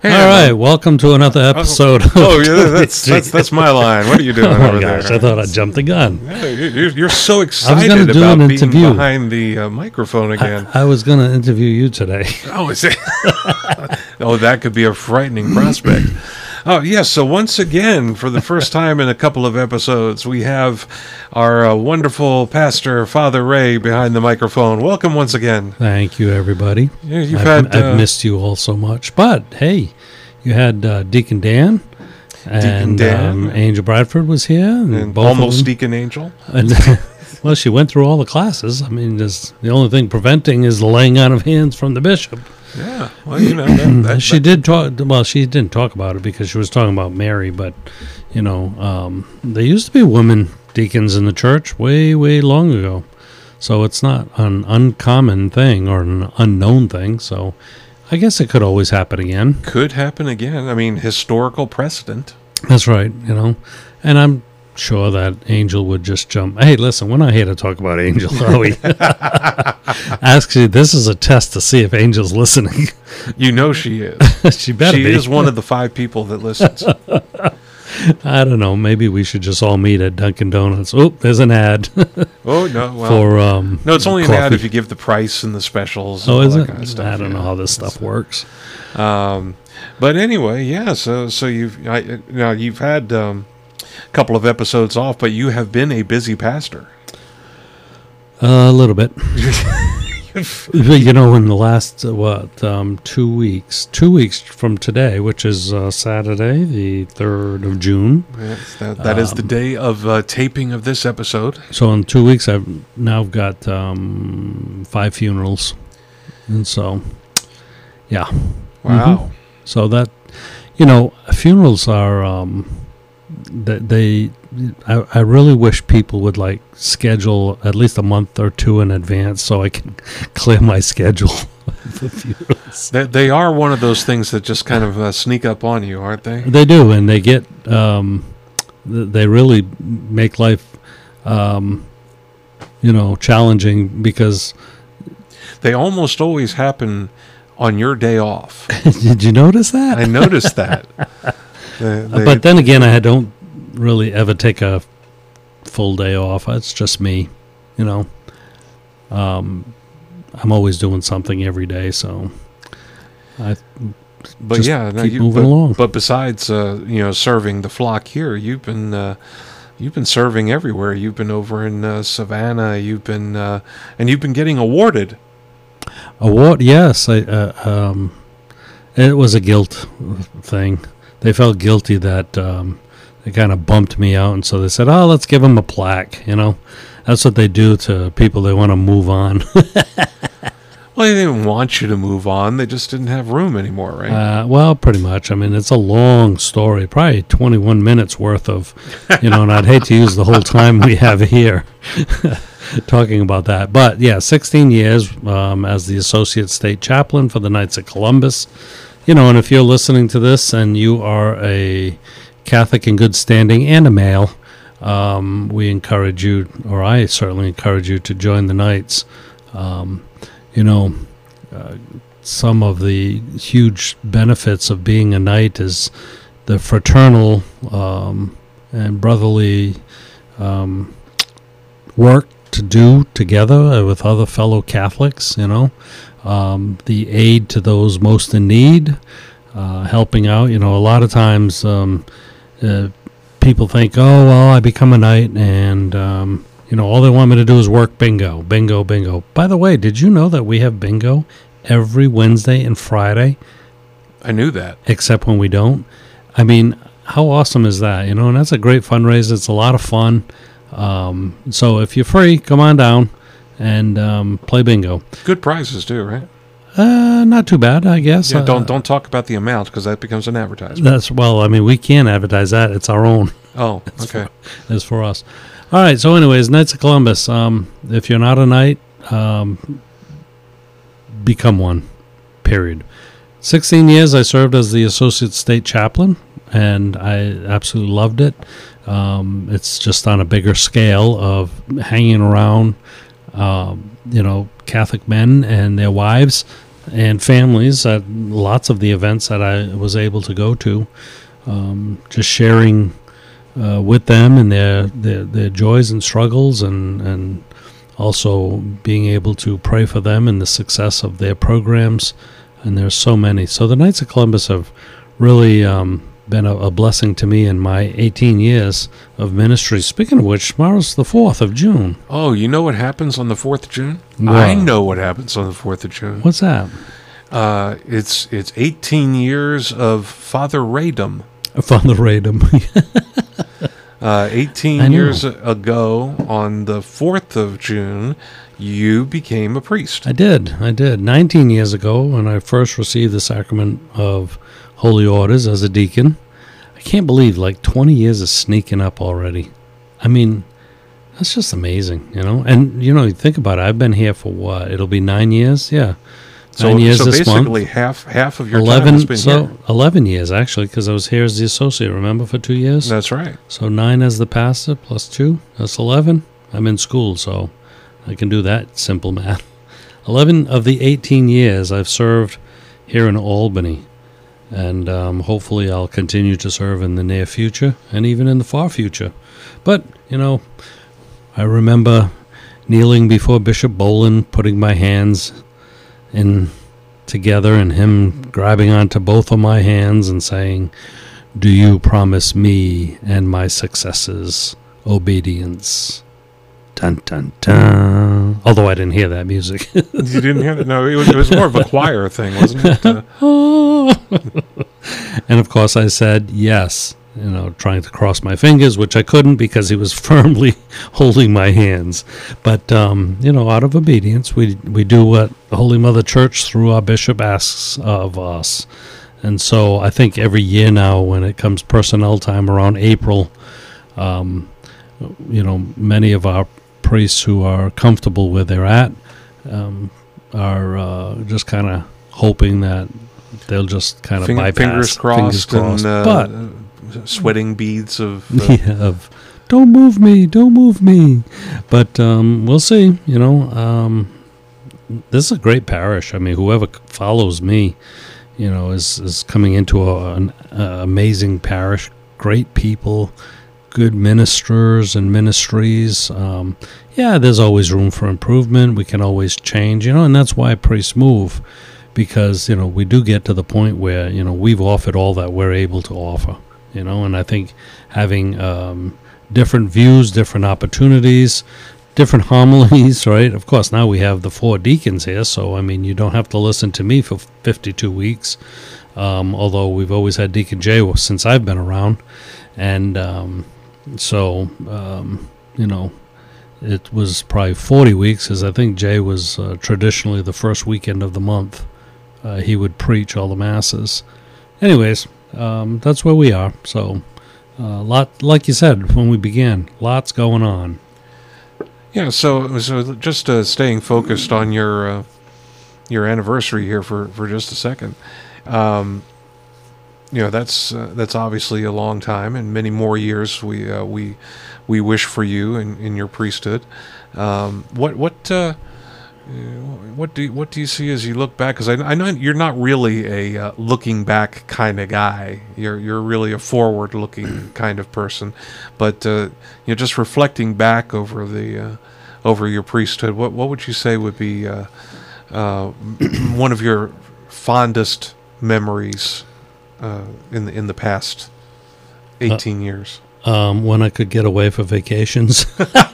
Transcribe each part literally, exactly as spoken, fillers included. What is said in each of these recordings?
Hey, All right, welcome to another episode. Oh, oh yeah, that's, that's that's my line. What are you doing oh over my gosh, there? I thought I jumped the gun. Yeah, you're, you're so I excited was gonna do about an being interview. behind the uh, microphone again. I, I was going to interview you today. Oh, is it? Oh, that could be a frightening prospect. Oh, yes. So once again, for the first time in a couple of episodes, we have our uh, wonderful pastor, Father Ray, behind the microphone. Welcome once again. Thank you, everybody. Yeah, you've I've, had. I've uh, missed you all so much. But, hey, you had uh, Deacon Dan. And Dan. Um, Angel Bradford was here. And, and both of almost them- Deacon Angel. And, well, she went through all the classes. I mean, there's, the only thing preventing is the laying on of hands from the bishop. Yeah. Well, you know, that, that, she that- did talk. Well, she didn't talk about it because she was talking about Mary. But you know, um, there used to be women deacons in the church way, way long ago. So it's not an uncommon thing or an unknown thing. So I guess it could always happen again. could happen again. I mean, historical precedent. That's right. You know, and I'm sure that Angel would just jump. Hey, listen, we're not here to talk about Angel, are we? Actually, this is a test to see if Angel's listening. You know she is. she better She be. is one of the five people that listens. I don't know. Maybe we should just all meet at Dunkin' Donuts. Oh, there's an ad Oh no, well, for um. no, it's only coffee. an ad if you give the price and the specials. And Oh, all is that it? Kind of stuff. I don't yeah. know how this stuff works. Um, but anyway, yeah. So, so you've I, now you've had um, a couple of episodes off, but you have been a busy pastor. Uh, a little bit. But, you know, in the last uh, what um, two weeks, two weeks from today, which is uh, Saturday, the third of June. Yes, that that is the Um, day of uh, taping of this episode. So in two weeks, I've now got um, five funerals, and so yeah. Wow. So that, you know, funerals are, um, they, they I, I really wish people would like schedule at least a month or two in advance so I can clear my schedule for funerals. They, they are one of those things that just kind of uh, sneak up on you, aren't they? They do, and they get, um, th- they really make life, um, you know, challenging because, They almost always happen on your day off. did you notice that? I noticed that. They- they- But then again, I don't really ever take a full day off. It's just me, you know. Um, I'm always doing something every day, so I. But just yeah, no, keep you, moving but, along. but besides, uh, you know, serving the flock here, you've been uh, you've been serving everywhere. You've been over in uh, Savannah. You've been uh, and you've been getting awarded. Award, yes. I, uh, um, it was a guilt thing. They felt guilty that um, they kind of bumped me out, and so they said, "Oh, let's give them a plaque." You know, that's what they do to people they want to move on. Well, they didn't want you to move on. They just didn't have room anymore, right? Uh, well, pretty much. I mean, it's a long story, probably twenty-one minutes worth of, you know, and I'd hate to use the whole time we have here talking about that. But yeah, sixteen years um, as the Associate State Chaplain for the Knights of Columbus. You know, and if you're listening to this and you are a Catholic in good standing and a male, um, we encourage you, or I certainly encourage you to join the Knights. Um, you know, uh, some of the huge benefits of being a knight is the fraternal um, and brotherly um, work to do together with other fellow Catholics, you know, um, the aid to those most in need, uh, helping out. You know, a lot of times um, uh, people think, oh, well, I become a knight and, um, you know, all they want me to do is work bingo, bingo, bingo. By the way, did you know that we have bingo every Wednesday and Friday, I knew that. except when we don't? I mean, how awesome is that? You know, and that's a great fundraiser. It's a lot of fun. Um, so if you're free, come on down and um, play bingo. Good prizes too, right? Uh, not too bad, I guess. Yeah. Uh, Don't don't talk about the amount because that becomes an advertisement. That's, well, I mean, we can't advertise that. It's our own. Oh, okay. It's for us. All right. So, anyways, Knights of Columbus. Um, if you're not a knight, um, become one. Period. Sixteen years I served as the Associate State Chaplain, and I absolutely loved it. Um, it's just on a bigger scale of hanging around, um, you know, Catholic men and their wives and families at lots of the events that I was able to go to, um, just sharing uh, with them and their, their their joys and struggles, and and also being able to pray for them and the success of their programs. And there's so many. So the Knights of Columbus have really um, been a, a blessing to me in my eighteen years of ministry. Speaking of which, tomorrow's the fourth of June. Oh, you know what happens on the fourth of June? What? I know what happens on the fourth of June. What's that? Uh, it's it's eighteen years of Father Radom. Father Radom. uh, eighteen years ago, on the fourth of June, you became a priest. I did. I did. nineteen years ago, when I first received the sacrament of Holy Orders as a deacon. I can't believe, like, twenty years is sneaking up already. I mean, that's just amazing, you know? And, you know, you think about it. I've been here for what? It'll be nine years? Yeah. So, nine years so this basically month. half half of your eleven, time has been so here. eleven years, actually, because I was here as the associate, remember, for two years? That's right. So nine as the pastor plus two, that's eleven. I'm in school, so I can do that simple math. eleven of the eighteen years I've served here in Albany. And um, hopefully I'll continue to serve in the near future and even in the far future. But, you know, I remember kneeling before Bishop Bolin, putting my hands in together and him grabbing onto both of my hands and saying, "Do you promise me and my successors obedience?" Dun, dun, dun. Although I didn't hear that music. You didn't hear that? No, it was, it was more of a choir thing, wasn't it? Uh, And of course I said yes, you know, trying to cross my fingers, which I couldn't because he was firmly holding my hands. But, um, you know, out of obedience, we we do what the Holy Mother Church through our bishop asks of us. And so I think every year now when it comes personnel time around April, um, you know, many of our priests who are comfortable where they're at um, are uh, just kind of hoping that they'll just kind of Finger, bypass. fingers crossed, fingers crossed. and uh, but uh, sweating beads of. Uh, yeah, of don't move me, don't move me. But um, we'll see. You know, um, this is a great parish. I mean, whoever follows me, you know, is is coming into a, an uh, amazing parish. Great people, good ministers and ministries. Um, yeah, there's always room for improvement. We can always change. You know, and that's why priests move. Because, you know, we do get to the point where, you know, we've offered all that we're able to offer, you know, and I think having um, different views, different opportunities, different homilies, right? Of course, now we have the four deacons here, so, I mean, you don't have to listen to me for fifty-two weeks, um, although we've always had Deacon Jay since I've been around, and um, so, um, you know, it was probably forty weeks, because I think Jay was uh, traditionally the first weekend of the month. Uh, he would preach all the masses. Anyways, um, that's where we are. So, uh, lot like you said when we began, lots going on. Yeah, so so just uh, staying focused on your uh, your anniversary here for, for just a second. Um, you know, that's uh, that's obviously a long time, and many more years we uh, we we wish for you in, in your priesthood. Um, what what. Uh, What do you, what do you see as you look back? Because I, I know you're not really a uh, looking back kind of guy. You're you're really a forward looking kind of person. But uh, you know, just reflecting back over the uh, over your priesthood, what what would you say would be uh, uh, one of your fondest memories uh, in the in the past eighteen uh, years? Um, when I could get away for vacations.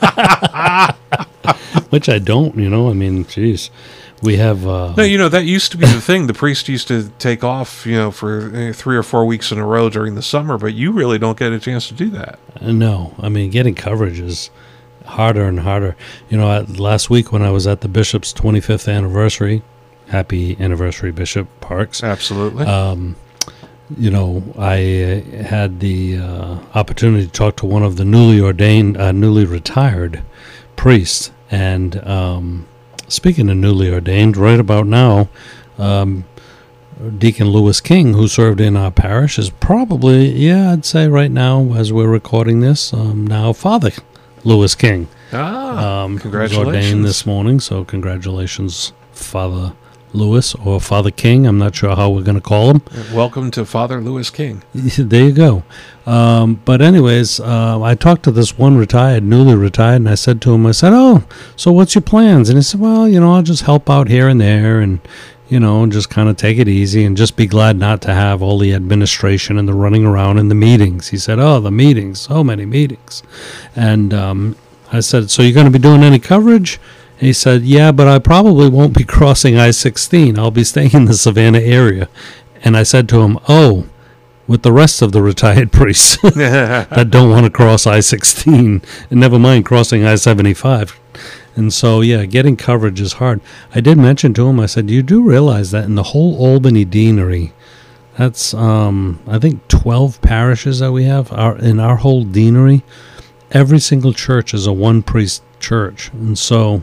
Which I don't, you know. I mean, geez, we have. Uh, no, you know that used to be the thing. The priest used to take off, you know, for uh, three or four weeks in a row during the summer. But you really don't get a chance to do that. No, I mean, getting coverage is harder and harder. You know, at, last week when I was at the bishop's twenty-fifth anniversary, happy anniversary, Bishop Parks. Absolutely. Um, you know, I uh, had the uh, opportunity to talk to one of the newly ordained, uh, newly retired priests. And um, speaking of newly ordained, right about now, um, Deacon Lewis King, who served in our parish, is probably, yeah, I'd say right now, as we're recording this, um, now Father Lewis King. Ah, um, congratulations. Was ordained this morning, so congratulations, Father Lewis or Father King. I'm not sure how we're going to call him. Welcome to Father Lewis King. There you go. Um, but anyways, uh, I talked to this one retired, newly retired, and I said to him, I said, oh, so what's your plans? And he said, well, you know, I'll just help out here and there and, you know, just kind of take it easy and just be glad not to have all the administration and the running around and the meetings. He said, oh, the meetings, so many meetings. And um, I said, so you're going to be doing any coverage? And he said, yeah, but I probably won't be crossing I sixteen. I'll be staying in the Savannah area. And I said to him, oh, with the rest of the retired priests that don't want to cross I sixteen, and never mind crossing I seventy-five. And so, yeah, getting coverage is hard. I did mention to him, I said, you do realize that in the whole Albany deanery, that's, um, I think, twelve parishes that we have our, in our whole deanery. Every single church is a one-priest church. And so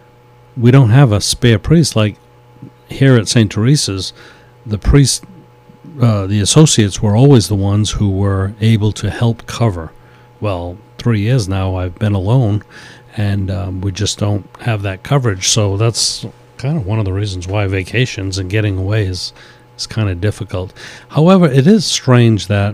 we don't have a spare priest. Like here at Saint Teresa's, the priest, uh, the associates were always the ones who were able to help cover. Well, three years now I've been alone, and um, we just don't have that coverage. So that's kind of one of the reasons why vacations and getting away is, is kind of difficult. However, it is strange that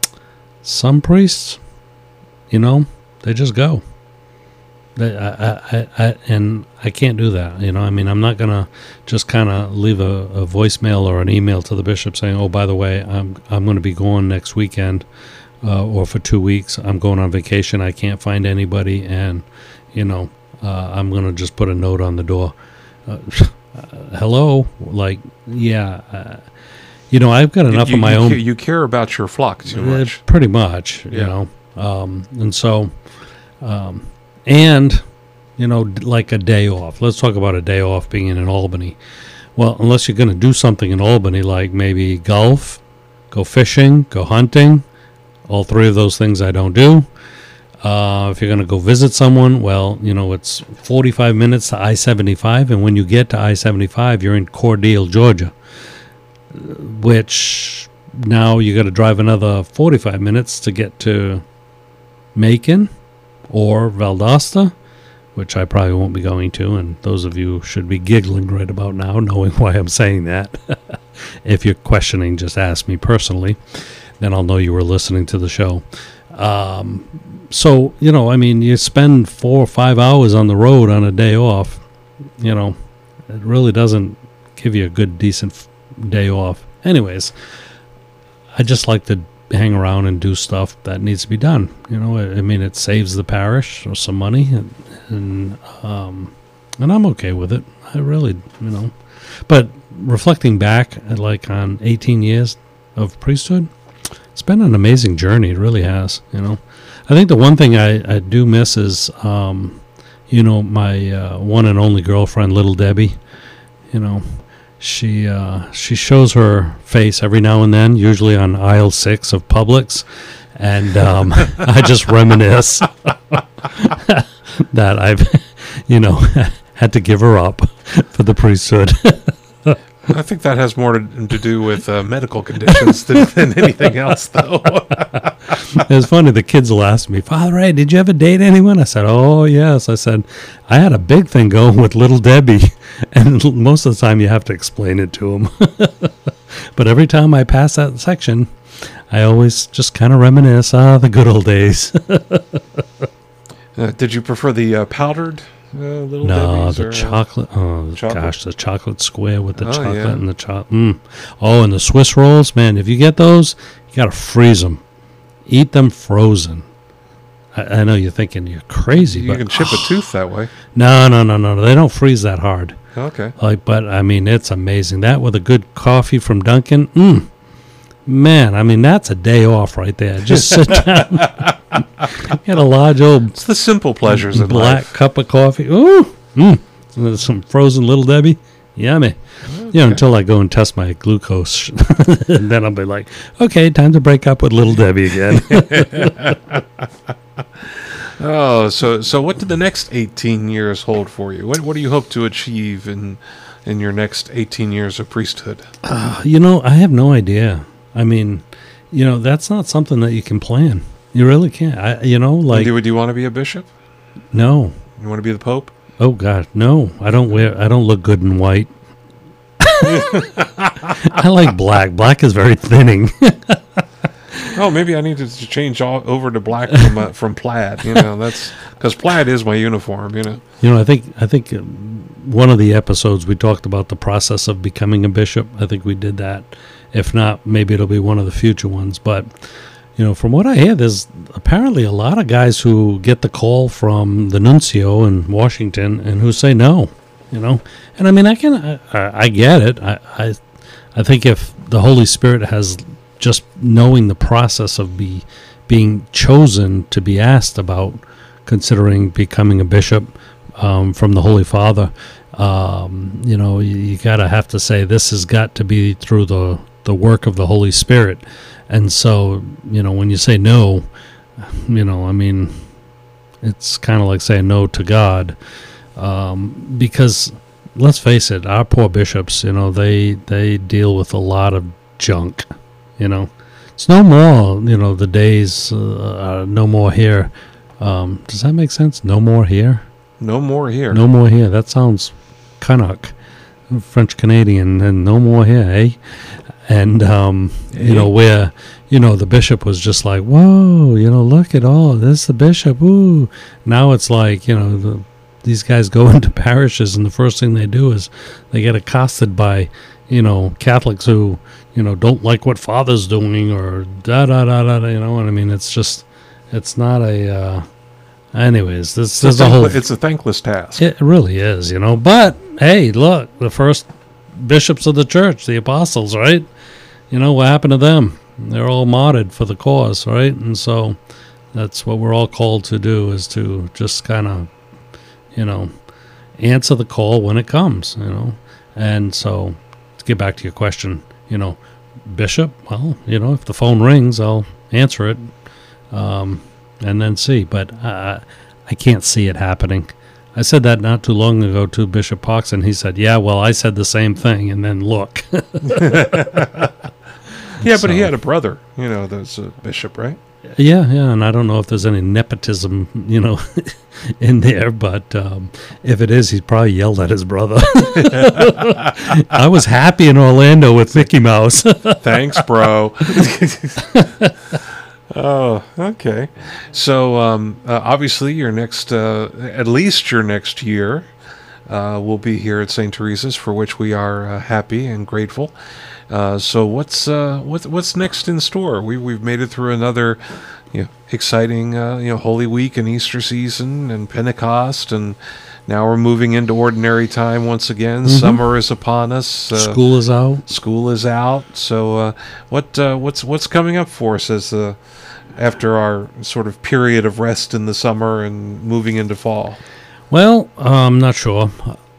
some priests, you know, they just go. They, I, I, I, and I can't do that. You know, I mean, I'm not going to just kind of leave a, a voicemail or an email to the bishop saying, oh, by the way, I'm I'm going to be going next weekend uh, or for two weeks. I'm going on vacation. I can't find anybody. And, you know, uh, I'm going to just put a note on the door. Uh, hello? Like, yeah. Uh, you know, I've got enough you, of my you, own. You care about your flock too much. Uh, pretty much, yeah. you know. Um, and so... Um, And, you know, like a day off. Let's talk about a day off being in Albany. Well, unless you're going to do something in Albany, like maybe golf, go fishing, go hunting. All three of those things I don't do. Uh, if you're going to go visit someone, well, you know, it's forty-five minutes to I seventy-five. And when you get to I seventy-five, you're in Cordele, Georgia, which now you got to drive another forty-five minutes to get to Macon or Valdosta, which I probably won't be going to, and those of you should be giggling right about now, knowing why I'm saying that. If you're questioning, just ask me personally, then I'll know you were listening to the show. Um, so, you know, I mean, you spend four or five hours on the road on a day off, you know, it really doesn't give you a good, decent f- day off. Anyways, I just like to hang around and do stuff that needs to be done. You know, I, I mean, it saves the parish or some money, and and, um, and I'm okay with it. I really, you know, but reflecting back at like on eighteen years of priesthood, it's been an amazing journey. It really has. You know, I think the one thing I, I do miss is, um, you know, my uh, one and only girlfriend, Little Debbie. You know, She uh, she shows her face every now and then, usually on aisle six of Publix, and um, I just reminisce that I've, you know, had to give her up for the priesthood. I think that has more to, to do with uh, medical conditions than, than anything else, though. It's funny, the kids will ask me, Father Ray, did you ever date anyone? I said, oh, yes. I said, I had a big thing going with Little Debbie, and most of the time you have to explain it to them. But every time I pass that section, I always just kind of reminisce, ah, the good old days. uh, did you prefer the uh, powdered uh, Little no, Debbies? the or, chocolate. Oh, chocolate? gosh, the chocolate square with the Oh, chocolate yeah. and the chocolate. Mm. Oh, and the Swiss rolls, man. If you get those, you got to freeze them. Eat them frozen. I, I know you're thinking you're crazy, You but can chip a tooth that way. no, no, no, no. They don't freeze that hard. Okay. Like, but I mean, it's amazing. That with a good coffee from Dunkin'. Mm, man, I mean, that's a day off right there. Just sit down, get a large old It's the simple pleasures in black life. cup of coffee. Ooh, mm, with some frozen Little Debbie. Yummy. Okay. You know, until I go and test my glucose, and then I'll be like, okay, time to break up with Little Debbie again. Oh, so so what did the next eighteen years hold for you? What what do you hope to achieve in in your next eighteen years of priesthood? Uh, you know, I have no idea. I mean, you know, that's not something that you can plan. You really can't. I, you know, like, do, do you want to be a bishop? no. You want to be the Pope? Oh God, no! I don't wear. I don't look good in white. I like black. Black is very thinning. Oh, maybe I need to change all over to black from uh, from plaid. You know, that's because plaid is my uniform. You know. You know, I think I think um, one of the episodes we talked about the process of becoming a bishop. I think we did that. If not, maybe it'll be one of the future ones. But you know, from what I hear, there's apparently a lot of guys who get the call from the nuncio in Washington and who say no. You know, and I mean, I can I, I get it. I, I I think if the Holy Spirit has just knowing the process of be being chosen to be asked about considering becoming a bishop um, from the Holy Father, um, you know, you, you gotta have to say this has got to be through the the work of the Holy Spirit. And so, you know, when you say no, you know, I mean, it's kind of like saying no to God, um, because let's face it, our poor bishops, you know, they they deal with a lot of junk. You know, it's no more, you know, the days, uh, uh, no more here. Um, does that make sense? No more here? No more here. No more here. That sounds Canuck, French Canadian, and no more here, eh? And, um, Eh? you know, where, you know, the bishop was just like, whoa, you know, look at all, this is the bishop, ooh. Now it's like, you know, the, these guys go into parishes, and the first thing they do is they get accosted by, you know, Catholics who, you know, don't like what Father's doing, or da da da da. You know what I mean? It's just, it's not a. Uh, anyways, this is a whole. It's a thankless task. It really is, you know. But hey, look, the first bishops of the church, the apostles, right? You know what happened to them? They're all martyred for the cause, right? And so that's what we're all called to do: is to just kind of, you know, answer the call when it comes, you know. And so, to get back to your question, you know, bishop, well, you know, if the phone rings, I'll answer it, um, and then see. But uh, I can't see it happening. I said that not too long ago to Bishop Parks, and he said, yeah, well, I said the same thing, and then look. Yeah, but So- he had a brother, you know, that's a bishop, right? Yeah, yeah, and I don't know if there's any nepotism, you know, in there, but um, if it is, he's probably yelled at his brother. I was happy in Orlando with Mickey Mouse. Thanks, bro. Oh, okay. So, um, uh, obviously, your next, uh, at least your next year, uh, will be here at Saint Teresa's, for which we are uh, happy and grateful. Uh, so, what's uh, what's what's next in store? We we've made it through another, you know, exciting, uh, you know, Holy Week and Easter season and Pentecost, and now we're moving into ordinary time once again. Mhm. Summer is upon us. Uh, School is out. School is out. So, uh, what uh, what's what's coming up for us as uh, after our sort of period of rest in the summer and moving into fall? Well, uh, I'm not sure.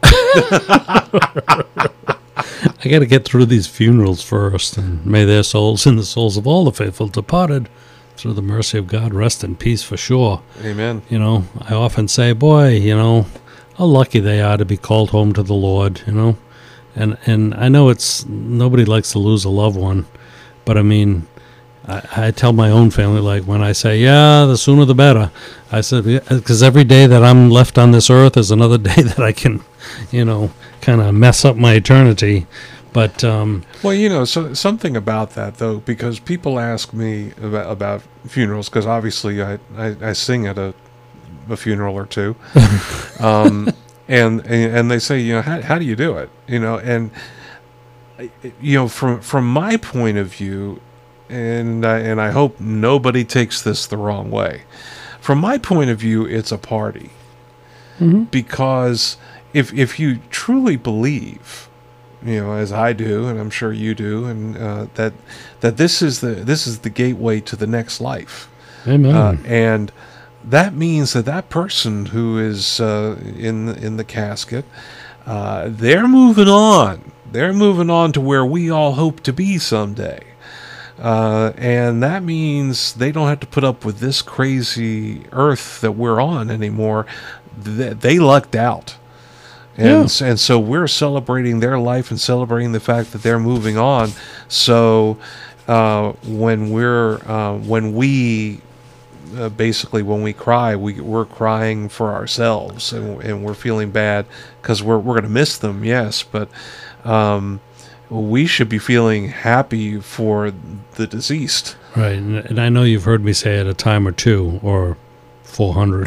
I got to get through these funerals first, and may their souls and the souls of all the faithful departed, through the mercy of God, rest in peace for sure. Amen. You know, I often say, boy, you know, how lucky they are to be called home to the Lord, you know. And and I know it's, nobody likes to lose a loved one, but I mean, I, I tell my own family, like when I say, yeah, the sooner the better, I said, because every day that I'm left on this earth is another day that I can, you know, kind of mess up my eternity. But, um, Well, you know, so something about that though, because people ask me about, about funerals, because obviously I, I, I sing at a a funeral or two, um, and and they say, you know, how how do you do it? You know, and you know, from from my point of view, and I, and I hope nobody takes this the wrong way. From my point of view, it's a party, mhm. because if if you truly believe, you know, as I do, and I'm sure you do, and uh, that that this is the this is the gateway to the next life, Amen. uh, and that means that that person who is uh, in the, in the casket, uh, they're moving on. They're moving on to where we all hope to be someday. Uh, and that means they don't have to put up with this crazy earth that we're on anymore. Th- they lucked out. And, Yeah. s- and so we're celebrating their life and celebrating the fact that they're moving on. So uh, when we're uh, when we uh, basically when we cry, we we're crying for ourselves, and, and we're feeling bad because we're we're going to miss them. Yes, but um, we should be feeling happy for the deceased. Right, and, and I know you've heard me say it a time or two, or four hundred,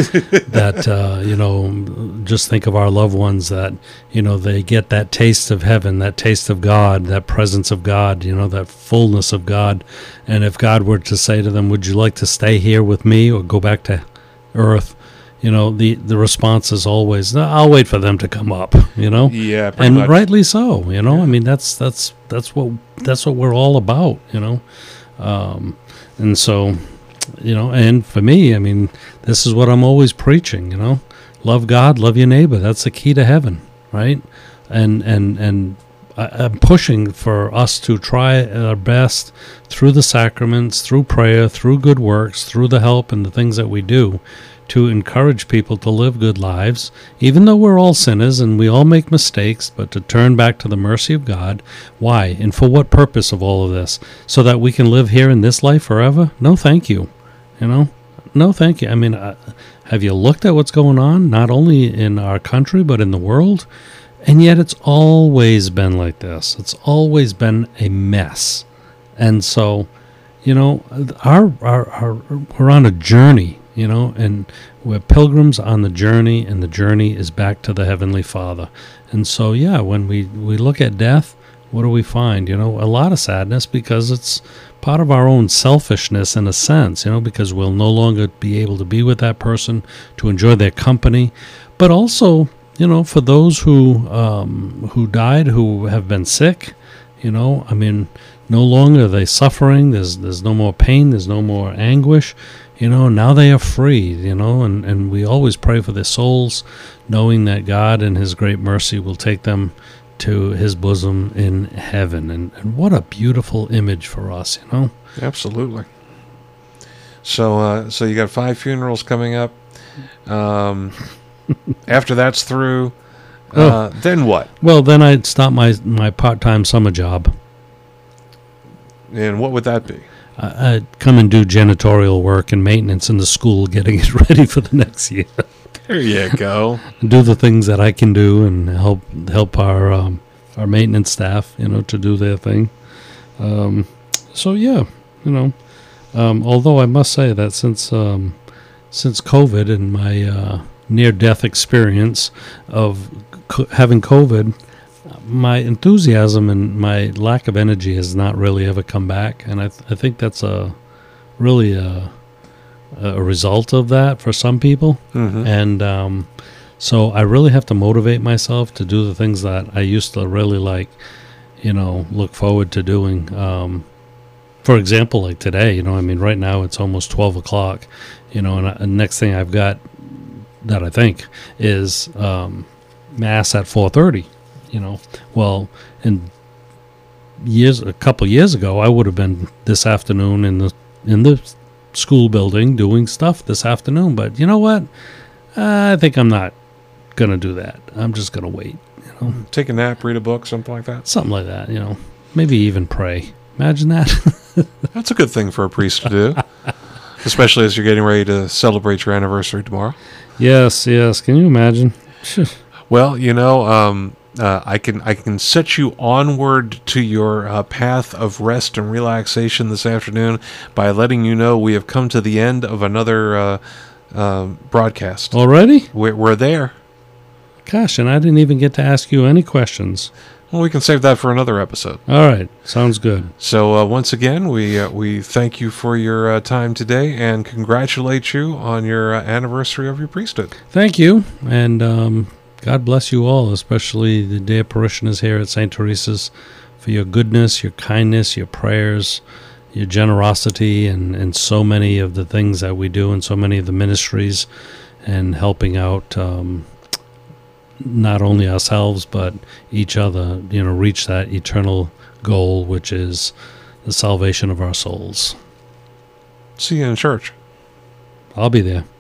that, uh, you know, just think of our loved ones that, you know, they get that taste of heaven, that taste of God, that presence of God, you know, that fullness of God. And if God were to say to them, would you like to stay here with me or go back to earth? You know, the, the response is always, "No, I'll wait for them to come up," you know? Yeah, pretty and much. rightly so, you know? Yeah. I mean, that's, that's, that's what, that's what we're all about, you know? Um, and so, you know, and for me, I mean, this is what I'm always preaching, you know, love God, love your neighbor. That's the key to heaven, right? And, and, and I, I'm pushing for us to try our best through the sacraments, through prayer, through good works, through the help and the things that we do, to encourage people to live good lives, even though we're all sinners and we all make mistakes, but to turn back to the mercy of God. Why? And for what purpose of all of this? So that we can live here in this life forever? No, thank you. You know? No, thank you. I mean, uh, have you looked at what's going on, not only in our country, but in the world? And yet it's always been like this. It's always been a mess. And so, you know, our, our, our we're on a journey. You know, and we're pilgrims on the journey, and the journey is back to the Heavenly Father. And so, yeah, when we, we look at death, what do we find? You know, a lot of sadness, because it's part of our own selfishness in a sense, you know, because we'll no longer be able to be with that person, to enjoy their company. But also, you know, for those who um, who died, who have been sick, you know, I mean, no longer are they suffering. There's, there's no more pain. There's no more anguish. You know, now they are free, you know, and, and we always pray for their souls, knowing that God in his great mercy will take them to his bosom in heaven. And, and what a beautiful image for us, you know? Absolutely. So, uh, so you got five funerals coming up. Um, after that's through, uh, oh. then what? Well, then I'd stop my, my part-time summer job. And what would that be? I'd come and do janitorial work and maintenance in the school, getting it ready for the next year. There you go. Do the things that I can do and help help our um, our maintenance staff, you know, to do their thing. Um, so yeah, you know. Um, although I must say that since um, since COVID and my uh, near death experience of co- having COVID, my enthusiasm and my lack of energy has not really ever come back, and I, th- I think that's a really a, a result of that for some people. Mm-hmm. And um, so I really have to motivate myself to do the things that I used to really like, you know, look forward to doing. Um, for example, like today, you know, I mean, right now it's almost twelve o'clock, you know, and the next thing I've got that I think is um, Mass at four thirty. You know, well, in years, a couple years ago, I would have been this afternoon in the in the school building doing stuff this afternoon. But you know what? I think I'm not gonna do that. I'm just gonna wait. You know, take a nap, read a book, something like that. Something like that. You know, maybe even pray. Imagine that. That's a good thing for a priest to do, especially as you're getting ready to celebrate your anniversary tomorrow. Yes, yes. Can you imagine? Well, you know. Um, Uh, I can I can set you onward to your uh, path of rest and relaxation this afternoon by letting you know we have come to the end of another uh, uh, broadcast. Already? We're, we're there. Gosh, and I didn't even get to ask you any questions. Well, we can save that for another episode. All right, sounds good. So uh, once again, we uh, we thank you for your uh, time today and congratulate you on your uh, anniversary of your priesthood. Thank you, and um, God bless you all, especially the dear parishioners here at Saint Teresa's, for your goodness, your kindness, your prayers, your generosity, and, and so many of the things that we do and so many of the ministries, and helping out um, not only ourselves but each other, you know, reach that eternal goal, which is the salvation of our souls. See you in church. I'll be there.